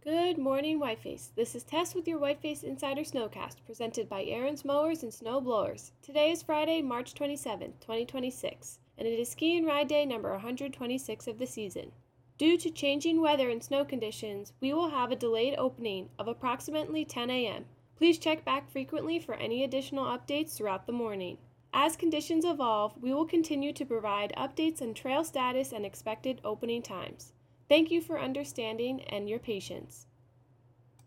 Good morning, Whiteface. This is Tess with your Whiteface Insider Snowcast, presented by Aaron's Mowers and Snow Blowers. Today is Friday, March 27th, 2026, and it is ski and ride day number 126 of the season. Due to changing weather and snow conditions, we will have a delayed opening of approximately 10 a.m. Please check back frequently for any additional updates throughout the morning. As conditions evolve, we will continue to provide updates on trail status and expected opening times. Thank you for understanding and your patience.